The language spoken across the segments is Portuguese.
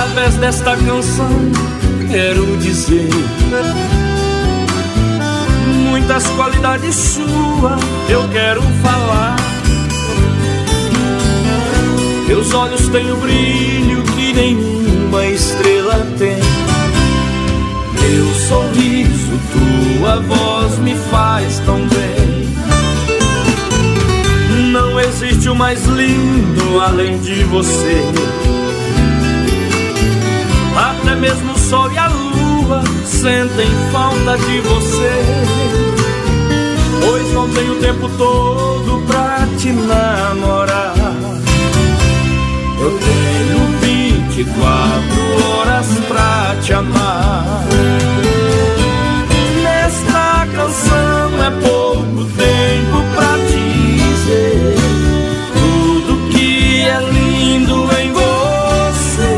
Através desta canção quero dizer muitas qualidades suas eu quero falar. Teus olhos têm o brilho que nenhuma estrela tem. Teu sorriso, tua voz me faz tão bem. Não existe o mais lindo além de você. Até mesmo o sol e a lua sentem falta de você. Pois não tenho tempo todo pra te namorar. Eu tenho 24 horas pra te amar. Nesta canção é pouco tempo pra dizer tudo que é lindo em você.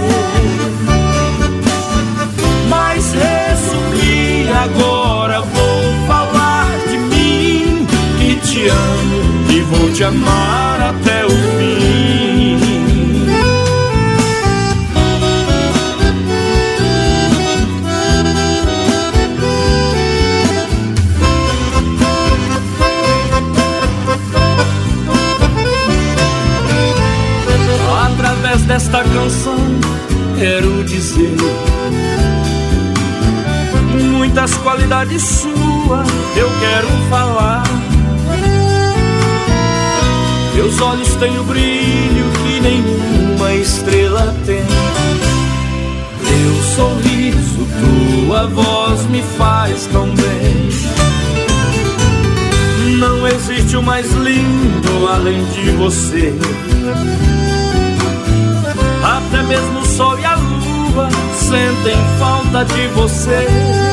Mas resumir agora vou falar de mim, que te amo e vou te amar até o fim. Através desta canção quero dizer muitas qualidades suas eu quero falar. Teus olhos têm o brilho que nenhuma estrela tem. Teu sorriso, tua voz me faz tão bem. Não existe o mais lindo além de você. Até mesmo o sol e a lua sentem falta de você.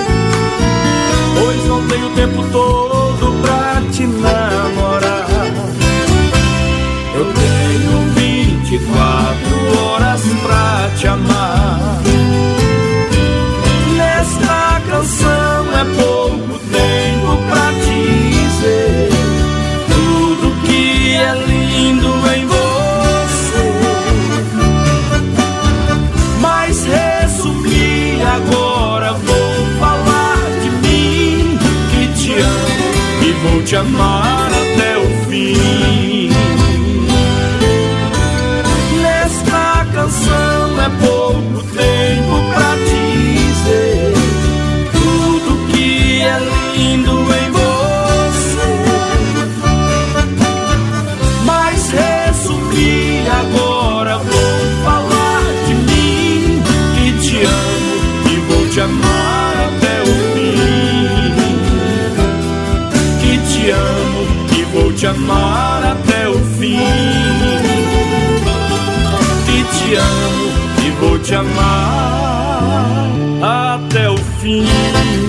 Pois não tenho tempo todo pra te namorar. Eu tenho 24 horas pra te amar. Nesta canção é pouco tempo pra dizer tudo que é lindo em você. Mas resumir agora vou falar de mim, que te amo e vou te amar até o fim. Nesta canção é pouco tempo pra dizer tudo que é lindo em você. Mas resumir agora vou falar de mim, que te amo e vou te amar até o fim. Que te amo e vou te amar até o fim. Que te amo e vou te amar até o fim.